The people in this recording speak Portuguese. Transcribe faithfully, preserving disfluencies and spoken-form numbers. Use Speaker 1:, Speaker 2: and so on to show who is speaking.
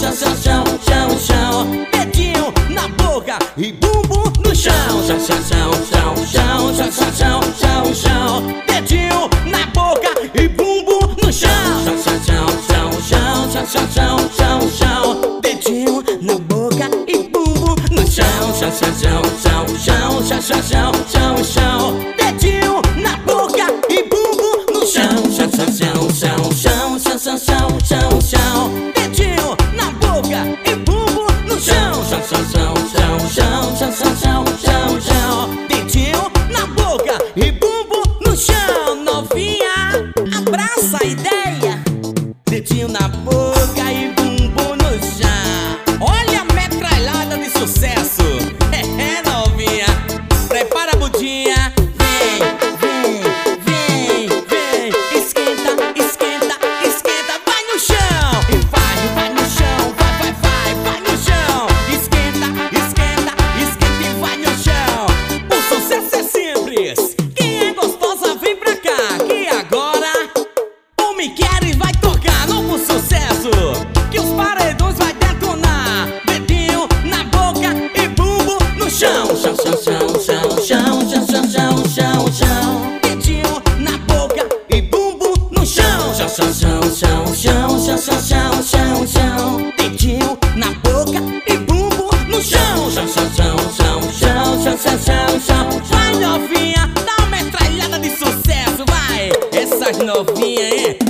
Speaker 1: chão, chão, chão, chão, chão. Dedinho na boca e bumbum no chão. Chão, chão, chão, chão, chão, chão, chão, chão, chão, chão. Dedinho na boca e bumbum no chão. Chão, chão, chão, chão, chão, chão, chão, chão, chão. Dedinho na boca e bumbum no chão. Chão, chão, chão, chão, chão, chão, chão, chão, chão, chão. Dedinho na boca e bumbum no chão. Chão, chão, chão, chão, chão, chão, chão, chão, chão, chão. Dedinho na boca e bumbum no chão. Chão, chão, chão, chão, chão, chão, chão, chão, chão, chão. Dedinho na boca e bumbum no chão. Novinha, abraça a ideia. Dedinho na boca e bumbum no chão. Olha a metralhada de sucesso. É, é, novinha, prepara a budinha. Vem, vem, vem, vem. Esquenta, esquenta, esquenta. Vai no chão. E vai, vai no chão. Vai, vai, vai, vai no chão. Esquenta, esquenta, esquenta e vai no chão. O sucesso é simples. Quem é gostosa vem pra cá. Que agora o Me Queres vai tocar. Novo sucesso que os paredões vai detonar. Dedinho na boca e bumbo no chão. Chão, chão, chão, chão, chão, chão, chão, chão, chão, chão. Dedinho na boca e bumbo no chão. Chão, chão, chão, chão, chão, chão, chão, chão, chão, chão. Dedinho na boca e bumbo no chão. Chão, chão, chão, chão, chão, chão, chão, chão, chão. Vai, novinha, dá uma metralhada de sucesso, vai. Essas novinhas, hein?